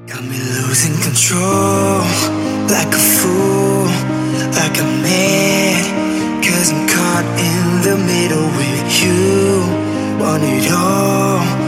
Got me losing control, like a fool, like I'm mad, 'cause I'm caught in the middle with you. Want it all,